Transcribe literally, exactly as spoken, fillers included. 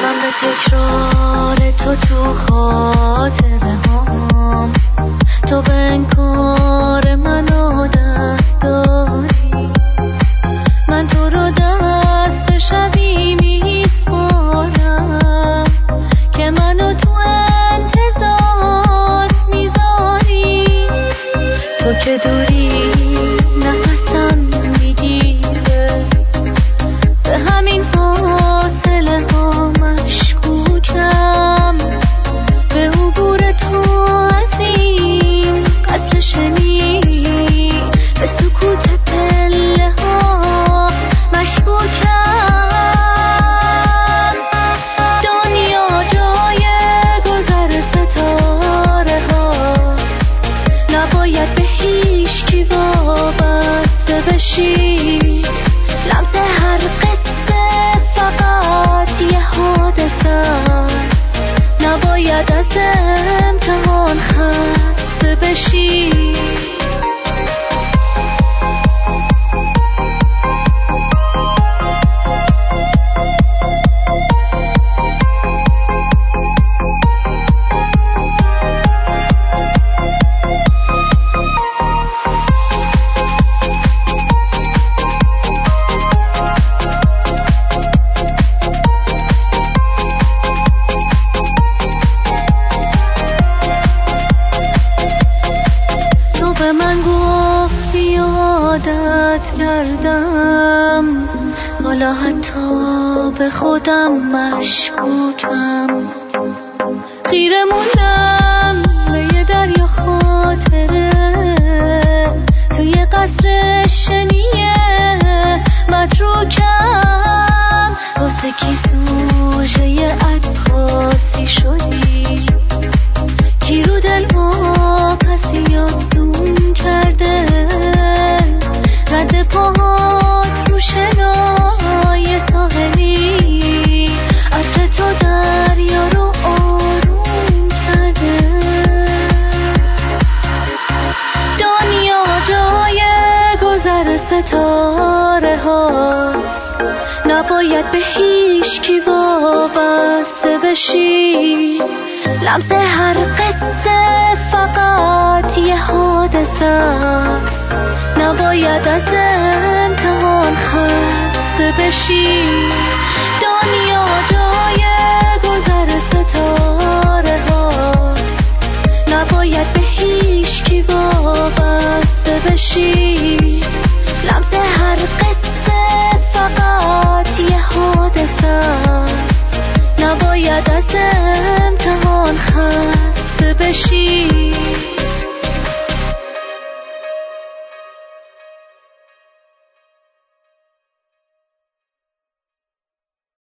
تکرار تو تو خاطره هام، تو به انکار منو دست داری، من تو رو دست شبی میسپارم که منو تو انتظار میذاری. تو که دوری نفسم میگیره، به همین فاصله ها مشکوکم، به عبور تو از این قصر شنی، به سکوت پله ها مشکوکم. دنیا جای گذر ستاره ها، نباید به هیچ کی وابسته بشی، لمس هر قصه فقط یه حادثه، نباید از امتحان خسته بشی. کردم حالا حتی به خودم مشکوکم، خیره موندم به یه دریا خاطره، توی قصر شنیه متروکم، واسه کی سوژه عکاسی شدی، کی رو دل واپسی آزون کرده، رد پاهات رو شنای ساحلی، عطر تو دریا رو آروم کرده. دنیا جای گذر ستاره هاست، نباید به هیچ کی وابسته بشی، لمس هر قصه فقط یه حادثه، نباید از